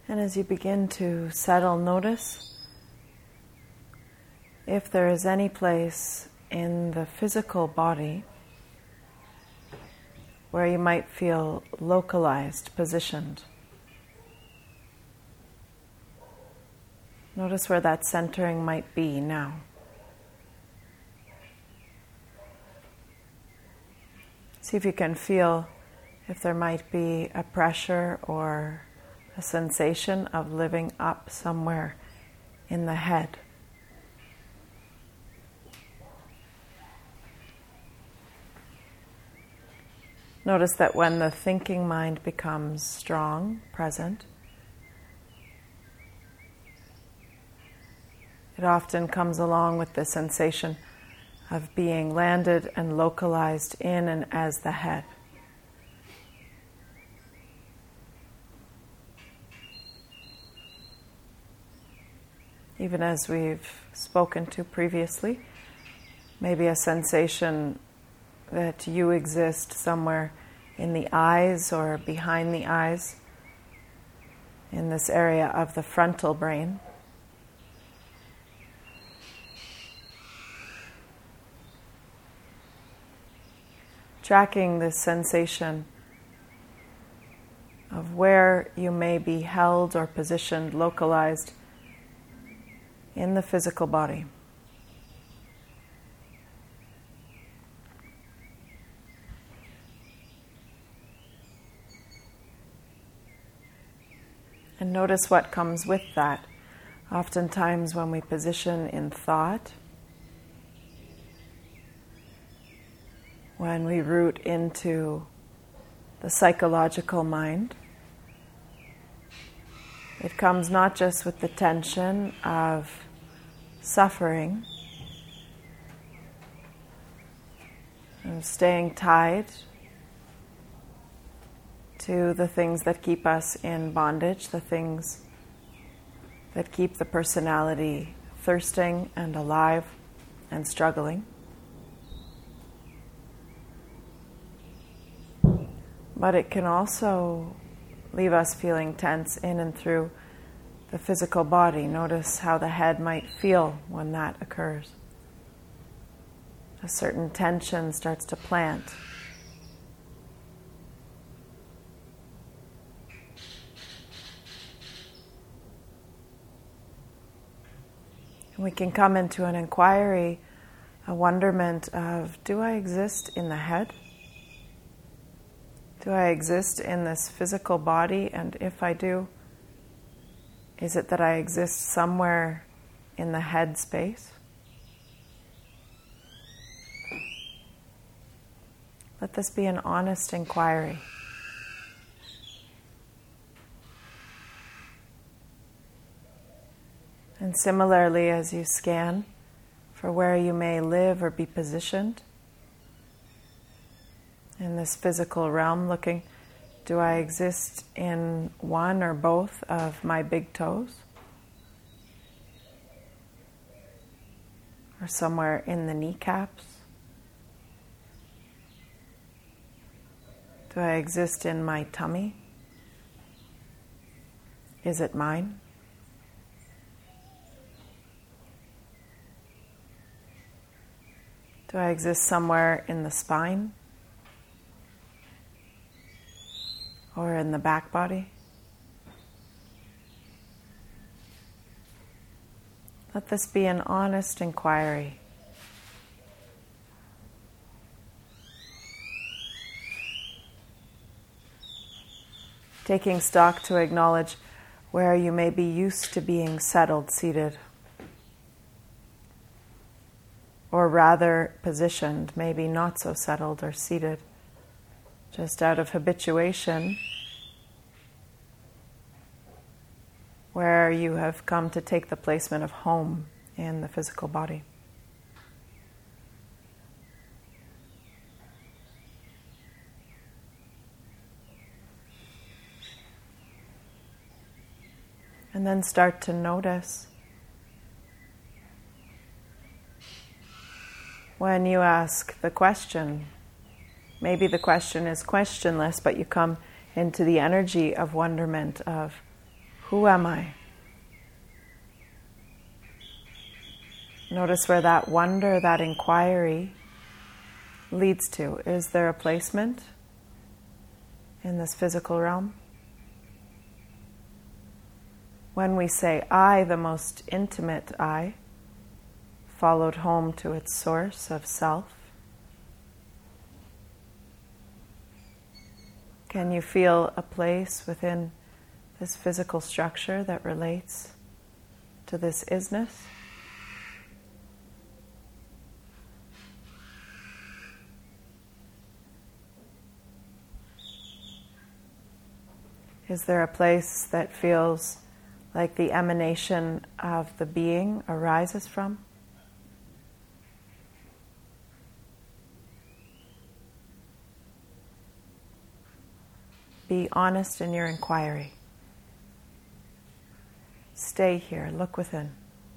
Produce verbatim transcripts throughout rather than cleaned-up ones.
And as you begin to settle, notice if there is any place in the physical body where you might feel localized, positioned. Notice where that centering might be now. See if you can feel if there might be a pressure or a sensation of living up somewhere in the head. Notice that when the thinking mind becomes strong, present, it often comes along with the sensation of being landed and localized in and as the head. Even as we've spoken to previously, maybe a sensation that you exist somewhere in the eyes or behind the eyes, in this area of the frontal brain. Tracking this sensation of where you may be held or positioned, localized in the physical body. And notice what comes with that. Oftentimes when we position in thought, when we root into the psychological mind, it comes not just with the tension of suffering and staying tied to the things that keep us in bondage, the things that keep the personality thirsting and alive and struggling. But it can also leave us feeling tense in and through the physical body. Notice how the head might feel when that occurs. A certain tension starts to plant. And we can come into an inquiry, a wonderment of, do I exist in the head? Do I exist in this physical body? And if I do, is it that I exist somewhere in the head space? Let this be an honest inquiry. And similarly, as you scan for where you may live or be positioned in this physical realm, looking, do I exist in one or both of my big toes? Or somewhere in the kneecaps? Do I exist in my tummy? Is it mine? Do I exist somewhere in the spine? Or in the back body? Let this be an honest inquiry. Taking stock to acknowledge where you may be used to being settled, seated, or rather positioned, maybe not so settled or seated, just out of habituation, where you have come to take the placement of home in the physical body. And then start to notice when you ask the question. Maybe the question is questionless, but you come into the energy of wonderment of, Who am I? Notice where that wonder, that inquiry leads to. Is there a placement in this physical realm? When we say I, the most intimate I, followed home to its source of self, can you feel a place within this physical structure that relates to this isness? Is there a place that feels like the emanation of the being arises from? Be honest in your inquiry. Stay here, look within.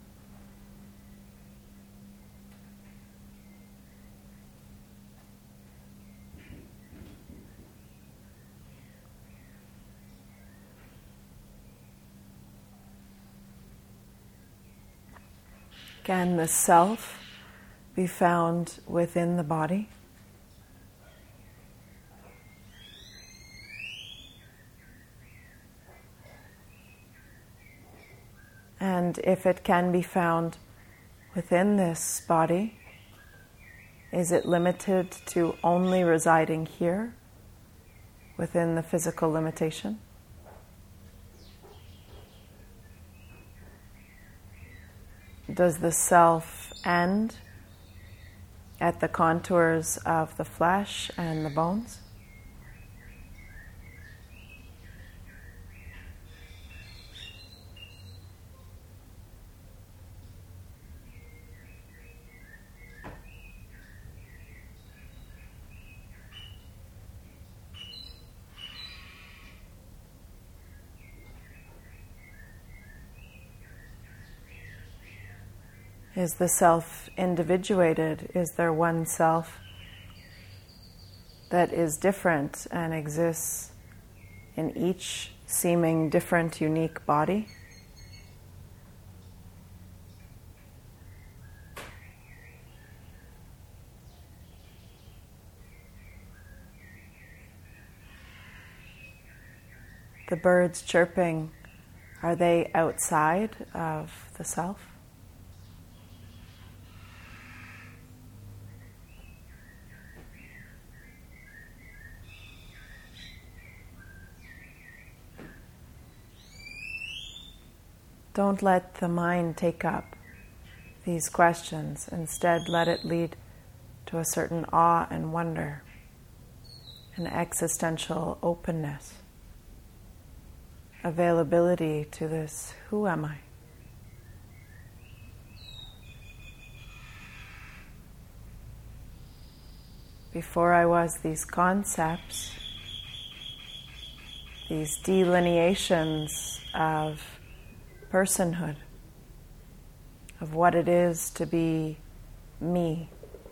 Can the self be found within the body? And if it can be found within this body, is it limited to only residing here, within the physical limitation? Does the self end at the contours of the flesh and the bones? Is the self individuated? Is there one self that is different and exists in each seeming different, unique body? The birds chirping, are they outside of the self? Don't let the mind take up these questions. Instead, let it lead to a certain awe and wonder, an existential openness, availability to this, who am I? Before I was these concepts, these delineations of personhood, of what it is to be me,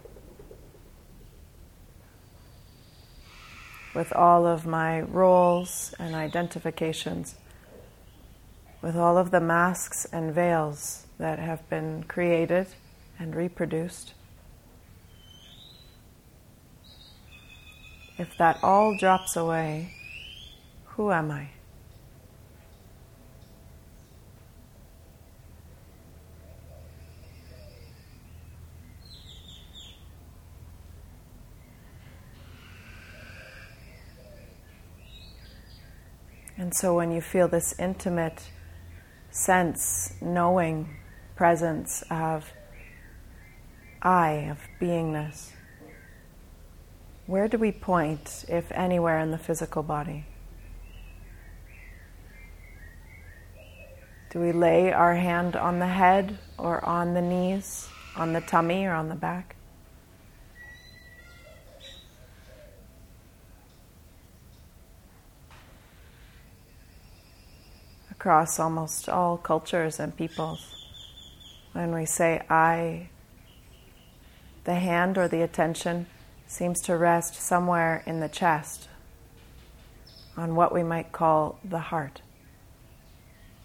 with all of my roles and identifications, with all of the masks and veils that have been created and reproduced. If that all drops away, who am I? And so when you feel this intimate sense, knowing, presence of I, of beingness, where do we point, if anywhere, in the physical body? Do we lay our hand on the head or on the knees, on the tummy or on the back? Across almost all cultures and peoples, when we say I, the hand or the attention seems to rest somewhere in the chest, on what we might call the heart.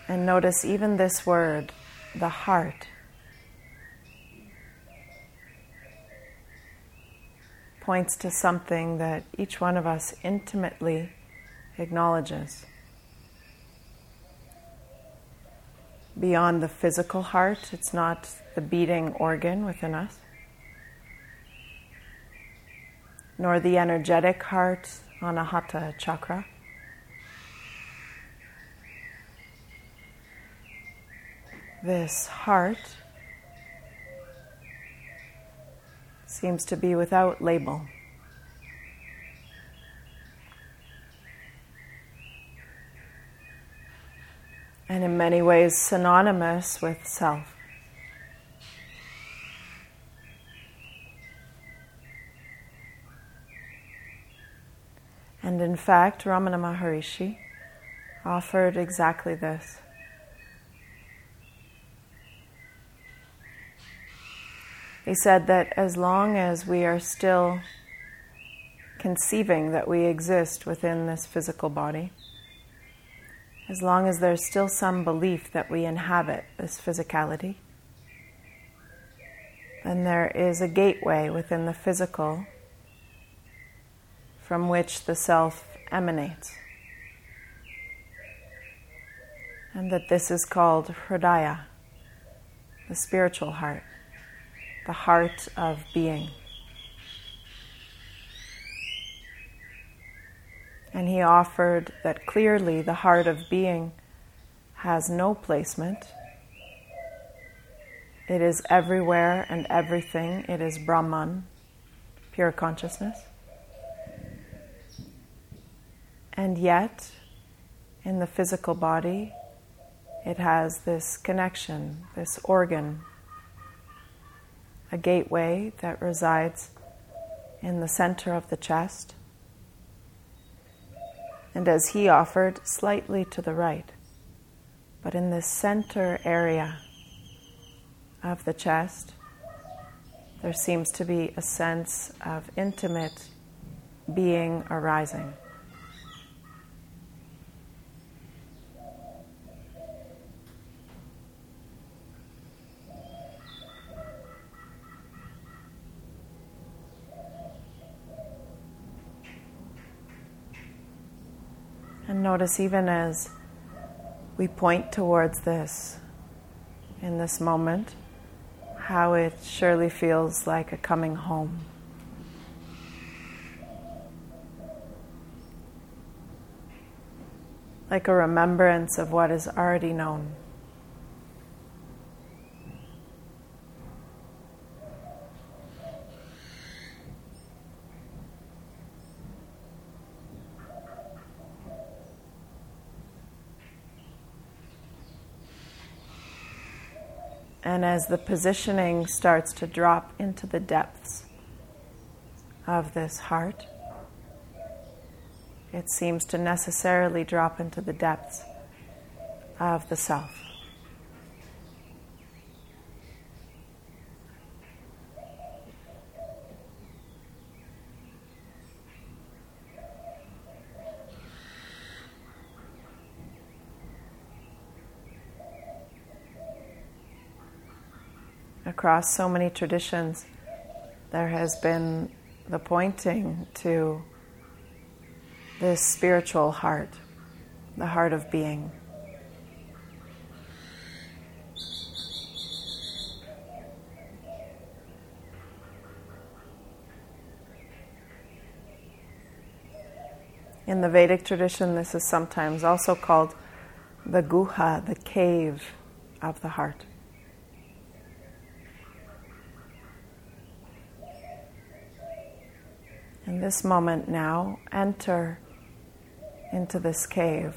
And notice even this word, the heart, points to something that each one of us intimately acknowledges. Beyond the physical heart, it's not the beating organ within us, nor the energetic heart, Anahata chakra. This heart seems to be without label. And in many ways synonymous with self. And in fact, Ramana Maharishi offered exactly this. He said that as long as we are still conceiving that we exist within this physical body, as long as there's still some belief that we inhabit this physicality, then there is a gateway within the physical from which the self emanates. And that this is called Hridaya, the spiritual heart, the heart of being. And he offered that clearly the heart of being has no placement. It is everywhere and everything. It is Brahman, pure consciousness. And yet, in the physical body, it has this connection, this organ, a gateway that resides in the center of the chest. And as he offered, slightly to the right. But in this center area of the chest, there seems to be a sense of intimate being arising. And notice even as we point towards this in this moment, how it surely feels like a coming home. Like a remembrance of what is already known. And as the positioning starts to drop into the depths of this heart, it seems to necessarily drop into the depths of the self. Across so many traditions, there has been the pointing to this spiritual heart, the heart of being. In the Vedic tradition, this is sometimes also called the guha, the cave of the heart. In this moment now, enter into this cave.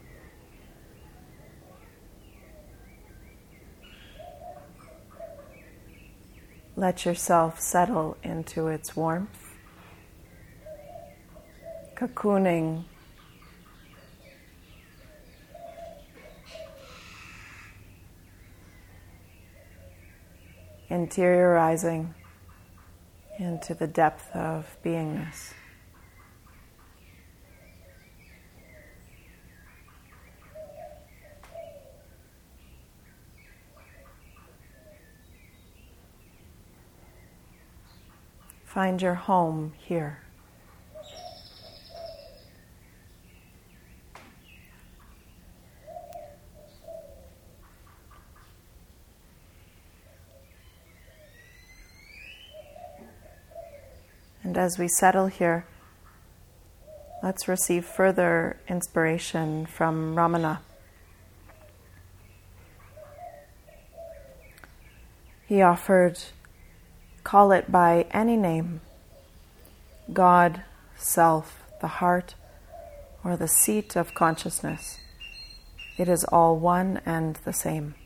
Let yourself settle into its warmth, cocooning, interiorizing into the depth of beingness. find your home here. And as we settle here, let's receive further inspiration from Ramana. He offered, call it by any name, God, self, the heart, or the seat of consciousness. It is all one and the same.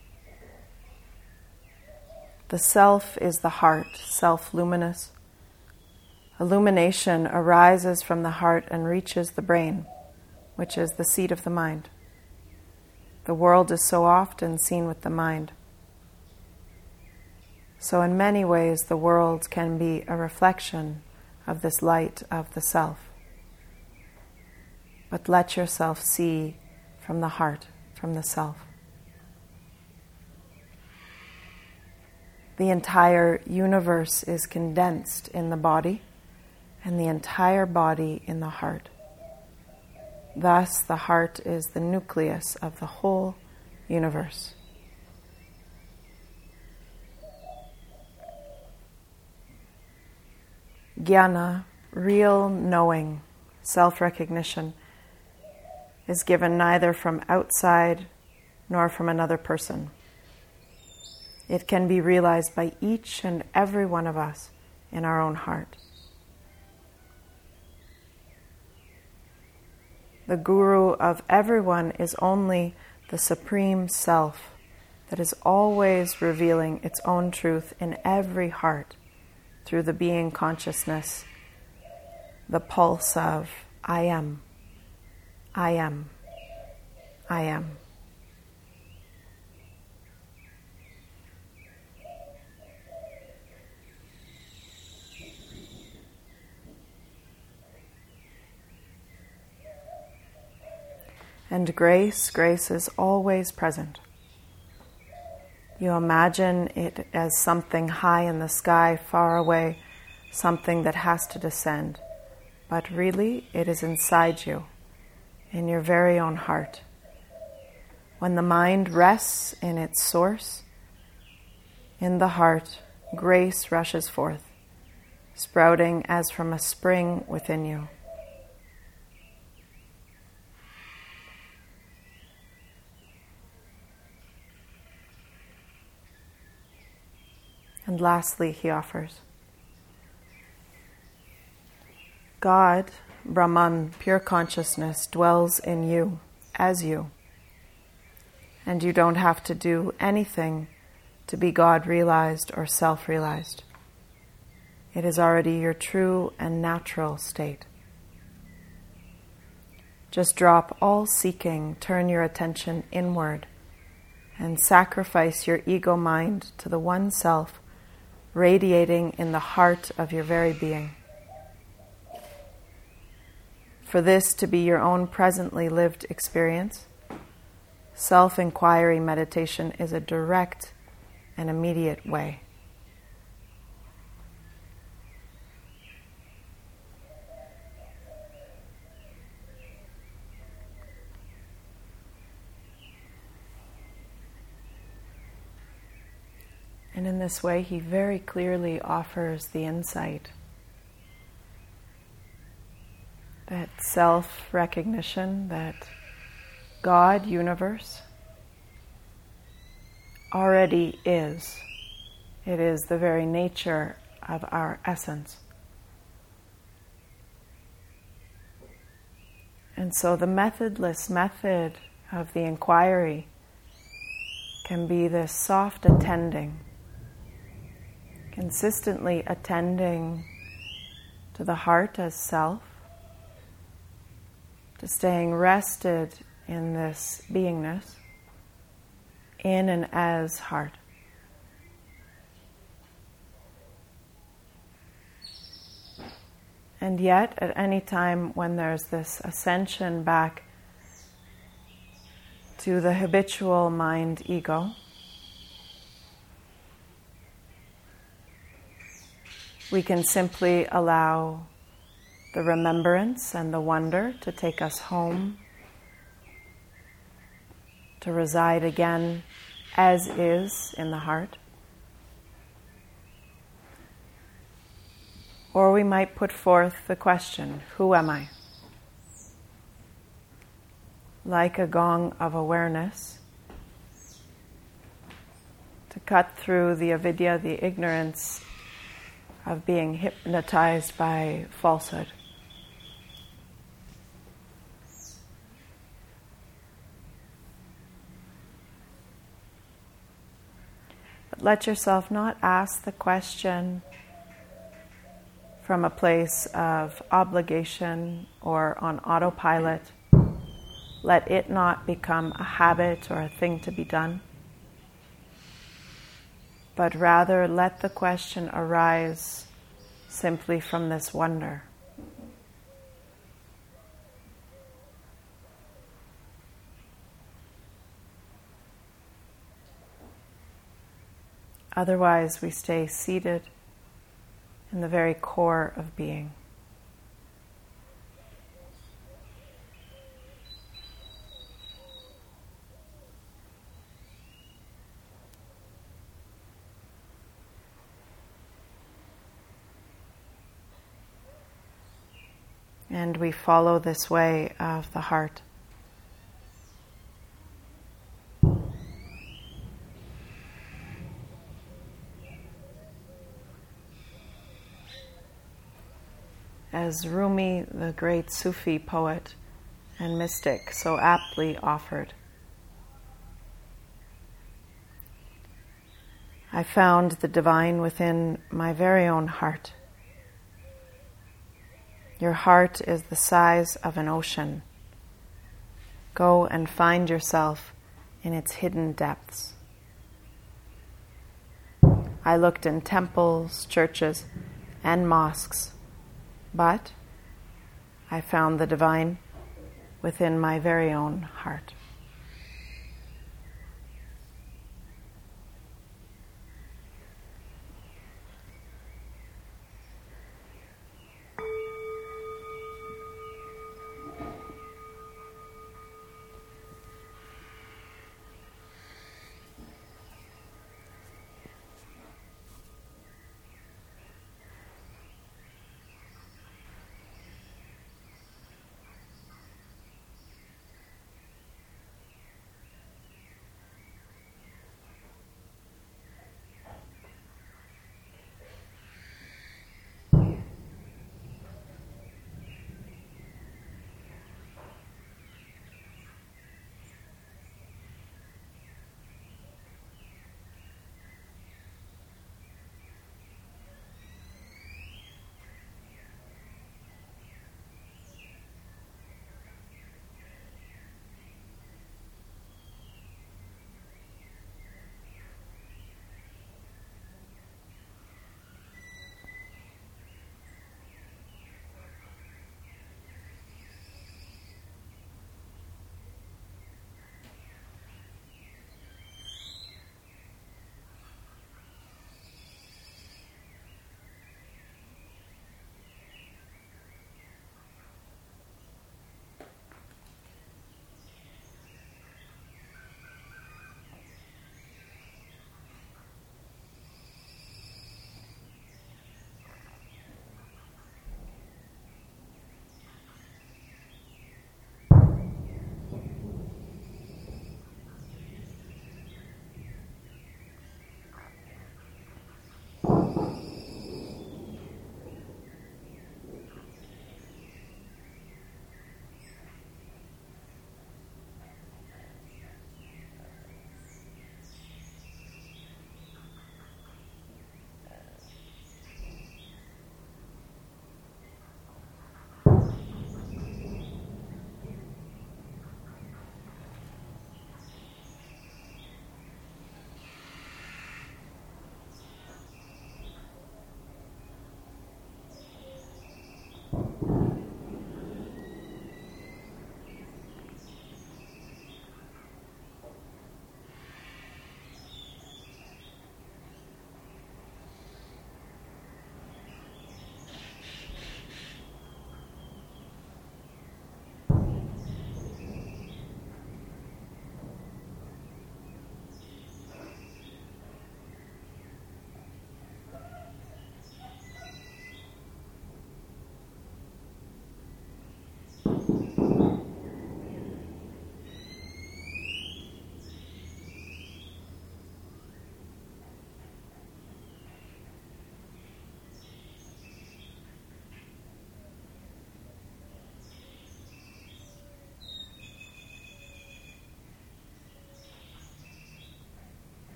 The self is the heart, self-luminous. Illumination arises from the heart and reaches the brain, which is the seat of the mind. The world is so often seen with the mind. So in many ways, the world can be a reflection of this light of the self. But let yourself see from the heart, from the self. The entire universe is condensed in the body, and the entire body in the heart. Thus, the heart is the nucleus of the whole universe. Jnana, real knowing, self-recognition, is given neither from outside nor from another person. It can be realized by each and every one of us in our own heart. The guru of everyone is only the Supreme Self that is always revealing its own truth in every heart through the being consciousness, the pulse of I am, I am, I am. And grace, grace is always present. You imagine it as something high in the sky, far away, something that has to descend. But really, it is inside you, in your very own heart. When the mind rests in its source, in the heart, grace rushes forth, sprouting as from a spring within you. And lastly, he offers, God, Brahman, pure consciousness, dwells in you, as you. And you don't have to do anything to be God realized or self-realized. It is already your true and natural state. Just drop all seeking, turn your attention inward, and sacrifice your ego mind to the one self radiating in the heart of your very being. For this to be your own presently lived experience, self-inquiry meditation is a direct and immediate way. And in this way, he very clearly offers the insight that self-recognition, that God, universe, already is. It is the very nature of our essence. And so the methodless method of the inquiry can be this soft attending, consistently attending to the heart as self, to staying rested in this beingness, in and as heart. And yet, at any time when there's this ascension back to the habitual mind ego, we can simply allow the remembrance and the wonder to take us home, to reside again as is in the heart. Or we might put forth the question, who am I? Like a gong of awareness, to cut through the avidya, the ignorance of being hypnotized by falsehood. But let yourself not ask the question from a place of obligation or on autopilot. Let it not become a habit or a thing to be done, but rather let the question arise simply from this wonder. Otherwise, we stay seated in the very core of being. And we follow this way of the heart. As Rumi, the great Sufi poet and mystic, so aptly offered, I found the divine within my very own heart. Your heart is the size of an ocean. Go and find yourself in its hidden depths. I looked in temples, churches, and mosques, but I found the divine within my very own heart.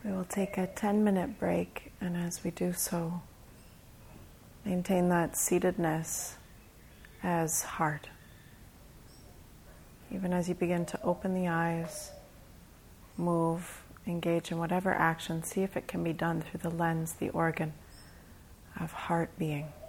We will take a ten minute break, and as we do so, maintain that seatedness as heart. Even as you begin to open the eyes, move, engage in whatever action, see if it can be done through the lens, the organ of heart being.